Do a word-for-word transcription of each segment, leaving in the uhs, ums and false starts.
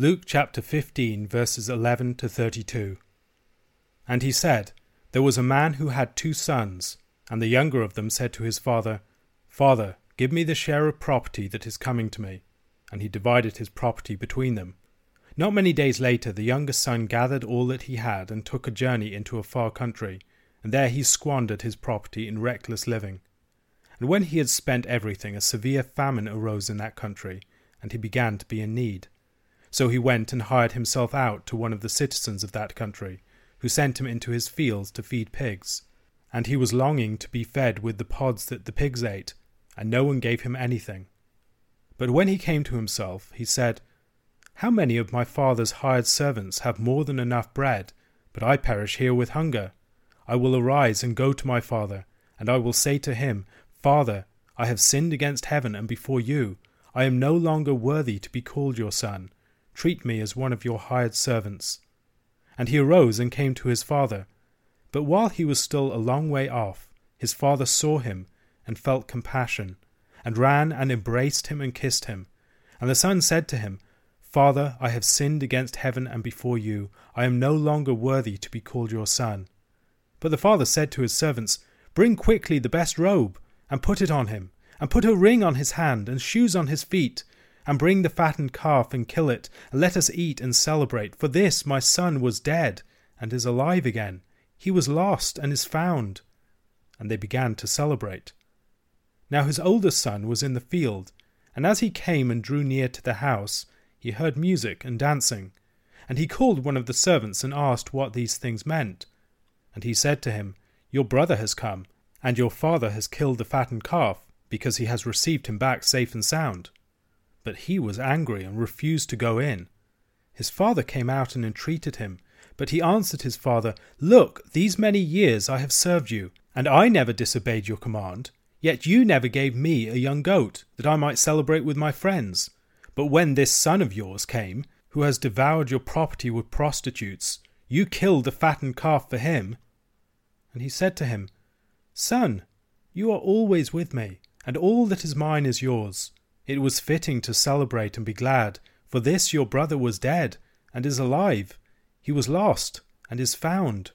Luke chapter fifteen, verses eleven to thirty-two. And he said, There was a man who had two sons, and the younger of them said to his father, Father, give me the share of property that is coming to me. And he divided his property between them. Not many days later, the younger son gathered all that he had and took a journey into a far country, and there he squandered his property in reckless living. And when he had spent everything, a severe famine arose in that country, and he began to be in need. So he went and hired himself out to one of the citizens of that country, who sent him into his fields to feed pigs. And he was longing to be fed with the pods that the pigs ate, and no one gave him anything. But when he came to himself, he said, How many of my father's hired servants have more than enough bread, but I perish here with hunger? I will arise and go to my father, and I will say to him, Father, I have sinned against heaven and before you. I am no longer worthy to be called your son. Treat me as one of your hired servants. And he arose and came to his father. But while he was still a long way off, his father saw him and felt compassion, and ran and embraced him and kissed him. And the son said to him, Father, I have sinned against heaven and before you. I am no longer worthy to be called your son. But the father said to his servants, Bring quickly the best robe, and put it on him, and put a ring on his hand, and shoes on his feet, and bring the fattened calf, and kill it, and let us eat and celebrate. For this my son was dead, and is alive again. He was lost, and is found. And they began to celebrate. Now his oldest son was in the field, and as he came and drew near to the house, he heard music and dancing. And he called one of the servants, and asked what these things meant. And he said to him, Your brother has come, and your father has killed the fattened calf, because he has received him back safe and sound. But he was angry and refused to go in. His father came out and entreated him, but he answered his father, Look, these many years I have served you, and I never disobeyed your command. Yet you never gave me a young goat, that I might celebrate with my friends. But when this son of yours came, who has devoured your property with prostitutes, you killed the fattened calf for him. And he said to him, Son, you are always with me, and all that is mine is yours. It was fitting to celebrate and be glad, for this your brother was dead, and is alive. He was lost, and is found.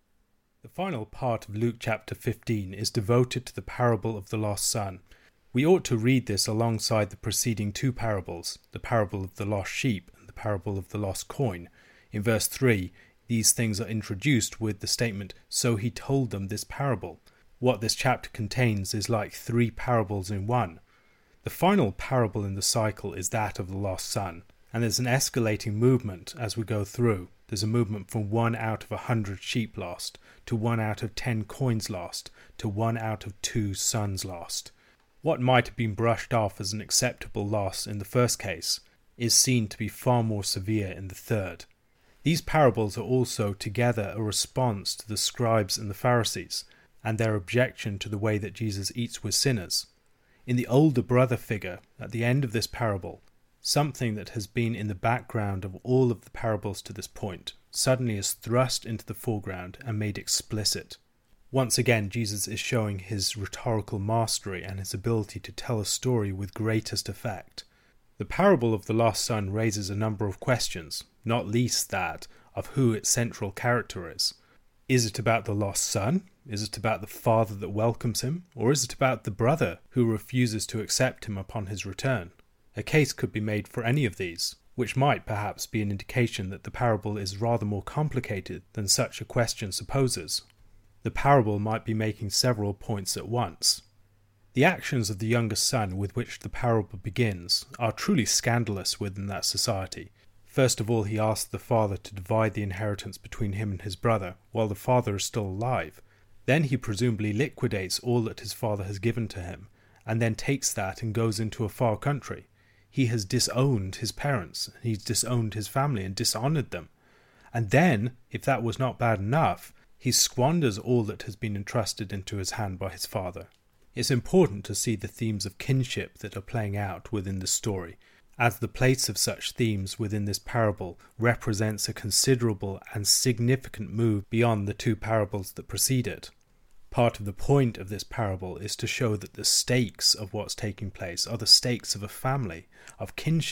The final part of Luke chapter fifteen is devoted to the parable of the lost son. We ought to read this alongside the preceding two parables, the parable of the lost sheep and the parable of the lost coin. In verse three, these things are introduced with the statement, So he told them this parable. What this chapter contains is like three parables in one. The final parable in the cycle is that of the lost son, and there's an escalating movement as we go through. There's a movement from one out of a hundred sheep lost, to one out of ten coins lost, to one out of two sons lost. What might have been brushed off as an acceptable loss in the first case is seen to be far more severe in the third. These parables are also together a response to the scribes and the Pharisees, and their objection to the way that Jesus eats with sinners. In the older brother figure, at the end of this parable, something that has been in the background of all of the parables to this point suddenly is thrust into the foreground and made explicit. Once again, Jesus is showing his rhetorical mastery and his ability to tell a story with greatest effect. The parable of the lost son raises a number of questions, not least that of who its central character is. Is it about the lost son? Is it about the father that welcomes him? Or is it about the brother who refuses to accept him upon his return? A case could be made for any of these, which might perhaps be an indication that the parable is rather more complicated than such a question supposes. The parable might be making several points at once. The actions of the younger son with which the parable begins are truly scandalous within that society. First of all, he asks the father to divide the inheritance between him and his brother, while the father is still alive. Then he presumably liquidates all that his father has given to him, and then takes that and goes into a far country. He has disowned his parents, he's disowned his family and dishonoured them. And then, if that was not bad enough, he squanders all that has been entrusted into his hand by his father. It's important to see the themes of kinship that are playing out within the story, as the place of such themes within this parable represents a considerable and significant move beyond the two parables that precede it. Part of the point of this parable is to show that the stakes of what's taking place are the stakes of a family, of kinship,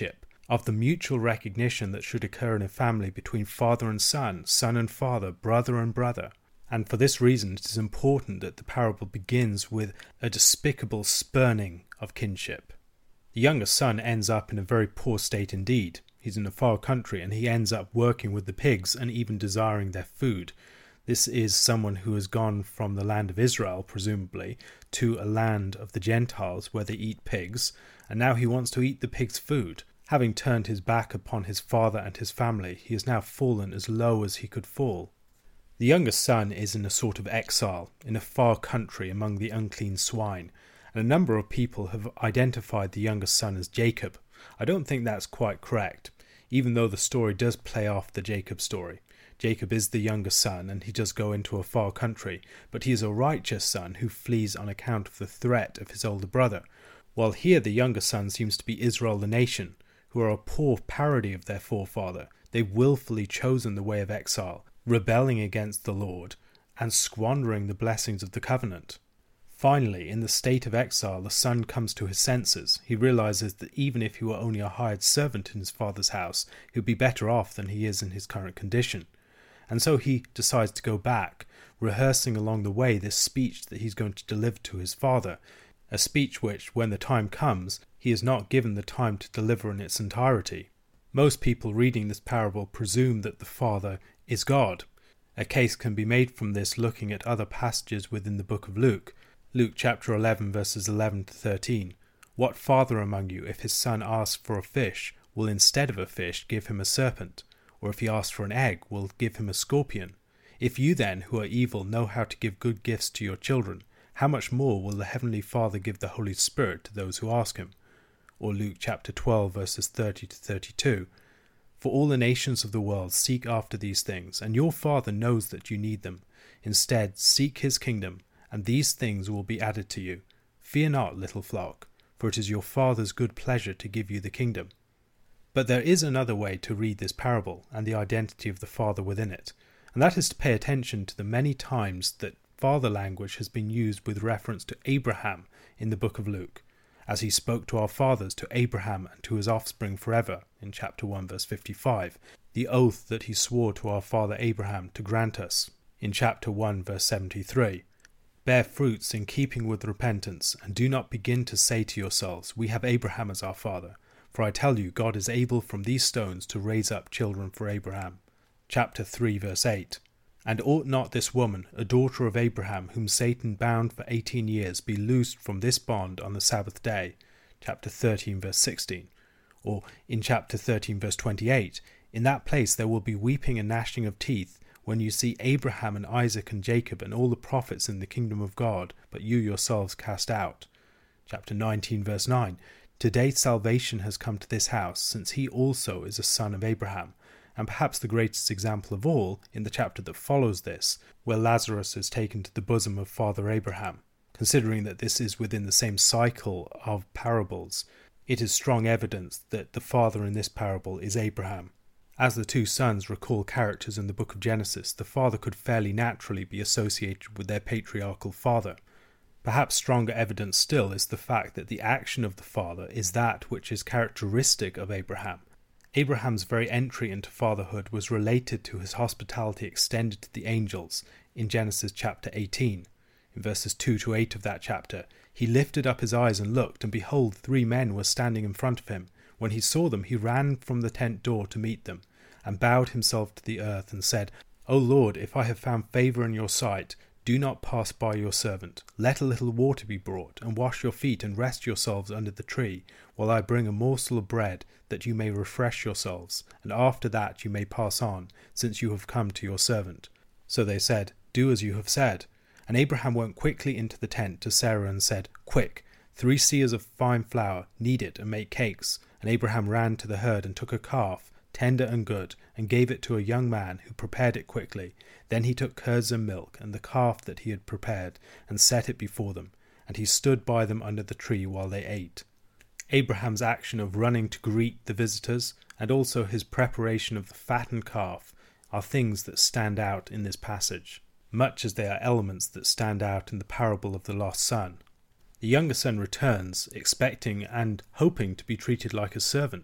of the mutual recognition that should occur in a family between father and son, son and father, brother and brother. And for this reason it is important that the parable begins with a despicable spurning of kinship. The younger son ends up in a very poor state indeed. He's in a far country and he ends up working with the pigs and even desiring their food. This is someone who has gone from the land of Israel, presumably, to a land of the Gentiles where they eat pigs, and now he wants to eat the pigs' food. Having turned his back upon his father and his family, he has now fallen as low as he could fall. The younger son is in a sort of exile, in a far country among the unclean swine, and a number of people have identified the younger son as Jacob. I don't think that's quite correct, even though the story does play off the Jacob story. Jacob is the younger son, and he does go into a far country, but he is a righteous son who flees on account of the threat of his older brother, while here the younger son seems to be Israel the nation, who are a poor parody of their forefather. They've willfully chosen the way of exile, rebelling against the Lord, and squandering the blessings of the covenant. Finally, in the state of exile, the son comes to his senses. He realizes that even if he were only a hired servant in his father's house, he would be better off than he is in his current condition. And so he decides to go back, rehearsing along the way this speech that he's going to deliver to his father, a speech which, when the time comes, he is not given the time to deliver in its entirety. Most people reading this parable presume that the father is God. A case can be made from this looking at other passages within the book of Luke. Luke chapter eleven verses eleven to thirteen. What father among you, if his son asks for a fish, will instead of a fish give him a serpent? Or if he asks for an egg, will give him a scorpion? If you then, who are evil, know how to give good gifts to your children, how much more will the heavenly Father give the Holy Spirit to those who ask him? Or Luke chapter twelve verses thirty to thirty-two. For all the nations of the world seek after these things, and your Father knows that you need them. Instead, seek his kingdom, and these things will be added to you. Fear not, little flock, for it is your Father's good pleasure to give you the kingdom. But there is another way to read this parable and the identity of the Father within it, and that is to pay attention to the many times that father language has been used with reference to Abraham in the book of Luke, as he spoke to our fathers, to Abraham and to his offspring forever, in chapter one verse fifty-five, the oath that he swore to our father Abraham to grant us, in chapter one verse seventy-three. Bear fruits in keeping with repentance, and do not begin to say to yourselves, we have Abraham as our father. For I tell you, God is able from these stones to raise up children for Abraham. Chapter three verse eight. And ought not this woman, a daughter of Abraham, whom Satan bound for eighteen years, be loosed from this bond on the Sabbath day? Chapter thirteen verse sixteen. Or in chapter thirteen verse twenty-eight, in that place there will be weeping and gnashing of teeth, when you see Abraham and Isaac and Jacob and all the prophets in the kingdom of God, but you yourselves cast out. Chapter nineteen verse nine. Today salvation has come to this house, since he also is a son of Abraham, and perhaps the greatest example of all in the chapter that follows this, where Lazarus is taken to the bosom of Father Abraham. Considering that this is within the same cycle of parables, it is strong evidence that the father in this parable is Abraham. As the two sons recall characters in the book of Genesis, the father could fairly naturally be associated with their patriarchal father. Perhaps stronger evidence still is the fact that the action of the father is that which is characteristic of Abraham. Abraham's very entry into fatherhood was related to his hospitality extended to the angels in Genesis chapter eighteen. In verses two to eight of that chapter, he lifted up his eyes and looked, and behold, three men were standing in front of him. When he saw them, he ran from the tent door to meet them, and bowed himself to the earth, and said, O Lord, if I have found favour in your sight, do not pass by your servant. Let a little water be brought, and wash your feet, and rest yourselves under the tree, while I bring a morsel of bread, that you may refresh yourselves, and after that you may pass on, since you have come to your servant. So they said, Do as you have said. And Abraham went quickly into the tent to Sarah, and said, Quick, three seahs of fine flour, knead it, and make cakes. And Abraham ran to the herd, and took a calf, tender and good, and gave it to a young man, who prepared it quickly. Then he took curds and milk, and the calf that he had prepared, and set it before them, and he stood by them under the tree while they ate. Abraham's action of running to greet the visitors, and also his preparation of the fattened calf, are things that stand out in this passage, much as they are elements that stand out in the parable of the lost son. The younger son returns, expecting and hoping to be treated like a servant,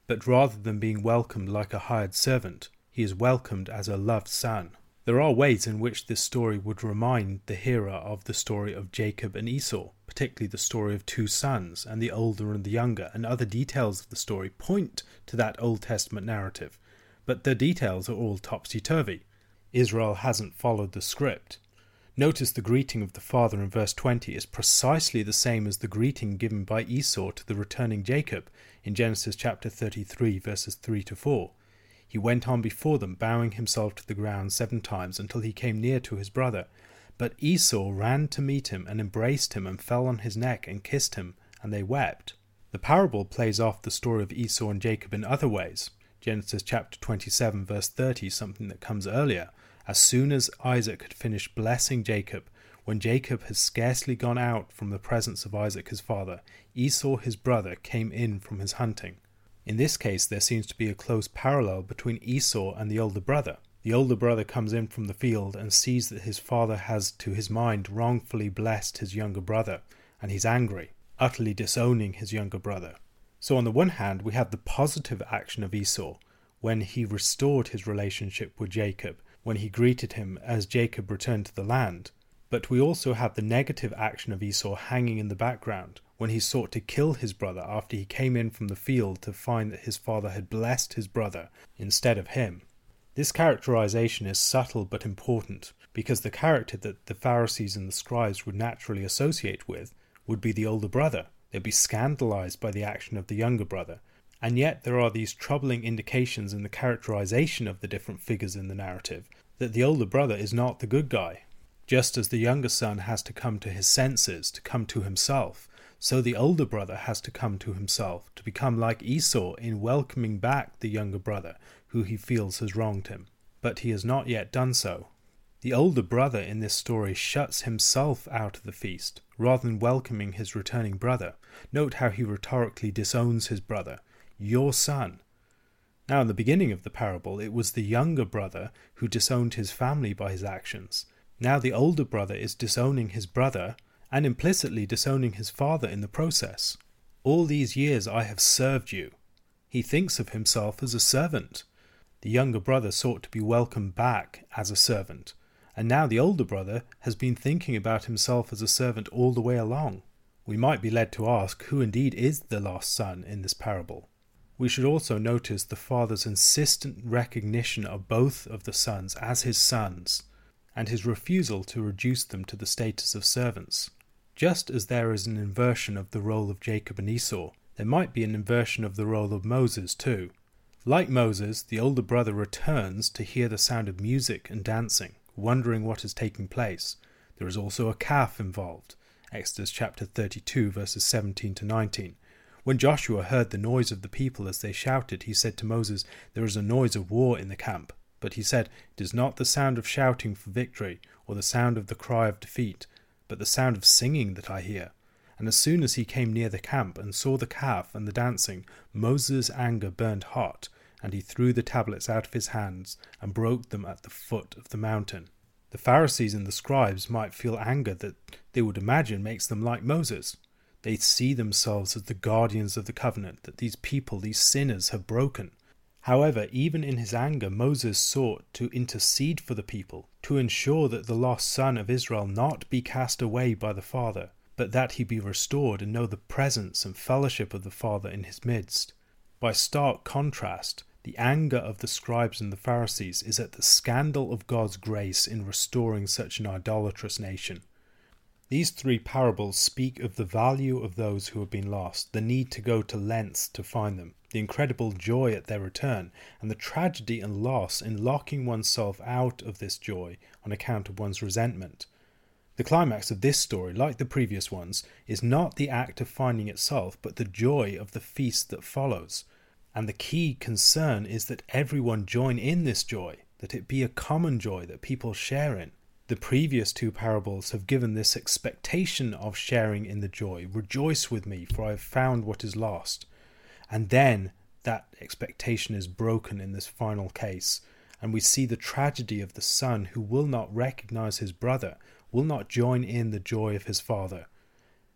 but rather than being welcomed like a hired servant, he is welcomed as a loved son. There are ways in which this story would remind the hearer of the story of Jacob and Esau, particularly the story of two sons and the older and the younger, and other details of the story point to that Old Testament narrative, but the details are all topsy-turvy. Israel hasn't followed the script. Notice the greeting of the father in verse twenty is precisely the same as the greeting given by Esau to the returning Jacob in Genesis chapter thirty-three verses three to four. He went on before them, bowing himself to the ground seven times until he came near to his brother. But Esau ran to meet him and embraced him and fell on his neck and kissed him, and they wept. The parable plays off the story of Esau and Jacob in other ways. Genesis chapter twenty-seven verse thirty, something that comes earlier. As soon as Isaac had finished blessing Jacob, when Jacob had scarcely gone out from the presence of Isaac his father, Esau his brother came in from his hunting. In this case, there seems to be a close parallel between Esau and the older brother. The older brother comes in from the field and sees that his father has, to his mind, wrongfully blessed his younger brother, and he's angry, utterly disowning his younger brother. So on the one hand, we have the positive action of Esau, when he restored his relationship with Jacob, when he greeted him as Jacob returned to the land. But we also have the negative action of Esau hanging in the background, when he sought to kill his brother after he came in from the field to find that his father had blessed his brother instead of him. This characterization is subtle but important, because the character that the Pharisees and the scribes would naturally associate with would be the older brother. They'd be scandalized by the action of the younger brother. And yet there are these troubling indications in the characterization of the different figures in the narrative that the older brother is not the good guy. Just as the younger son has to come to his senses, to come to himself, so the older brother has to come to himself, to become like Esau in welcoming back the younger brother who he feels has wronged him. But he has not yet done so. The older brother in this story shuts himself out of the feast, rather than welcoming his returning brother. Note how he rhetorically disowns his brother, your son. Now in the beginning of the parable, it was the younger brother who disowned his family by his actions. Now the older brother is disowning his brother, and implicitly disowning his father in the process. All these years I have served you. He thinks of himself as a servant. The younger brother sought to be welcomed back as a servant, and now the older brother has been thinking about himself as a servant all the way along. We might be led to ask who indeed is the lost son in this parable. We should also notice the father's insistent recognition of both of the sons as his sons, and his refusal to reduce them to the status of servants. Just as there is an inversion of the role of Jacob and Esau, there might be an inversion of the role of Moses too. Like Moses, the older brother returns to hear the sound of music and dancing, wondering what is taking place. There is also a calf involved. Exodus chapter thirty-two verses seventeen to nineteen. When Joshua heard the noise of the people as they shouted, he said to Moses, "There is a noise of war in the camp." But he said, "It is not the sound of shouting for victory, or the sound of the cry of defeat, but the sound of singing that I hear." And as soon as he came near the camp and saw the calf and the dancing, Moses' anger burned hot, and he threw the tablets out of his hands and broke them at the foot of the mountain. The Pharisees and the scribes might feel anger that they would imagine makes them like Moses. They see themselves as the guardians of the covenant that these people, these sinners, have broken. However, even in his anger, Moses sought to intercede for the people, to ensure that the lost son of Israel not be cast away by the Father, but that he be restored and know the presence and fellowship of the Father in his midst. By stark contrast, the anger of the scribes and the Pharisees is at the scandal of God's grace in restoring such an idolatrous nation. These three parables speak of the value of those who have been lost, the need to go to lengths to find them, the incredible joy at their return, and the tragedy and loss in locking oneself out of this joy on account of one's resentment. The climax of this story, like the previous ones, is not the act of finding itself, but the joy of the feast that follows. And the key concern is that everyone join in this joy, that it be a common joy that people share in. The previous two parables have given this expectation of sharing in the joy. Rejoice with me, for I have found what is lost. And then that expectation is broken in this final case, and we see the tragedy of the son who will not recognize his brother, will not join in the joy of his father.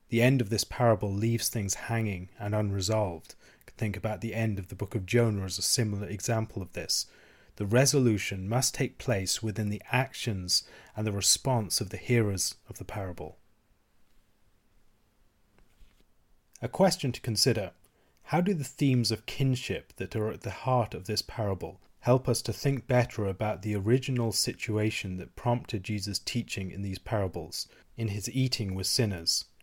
The end of this parable leaves things hanging and unresolved. You can think about the end of the book of Jonah as a similar example of this. The resolution must take place within the actions and the response of the hearers of the parable. A question to consider: how do the themes of kinship that are at the heart of this parable help us to think better about the original situation that prompted Jesus' teaching in these parables, in his eating with sinners,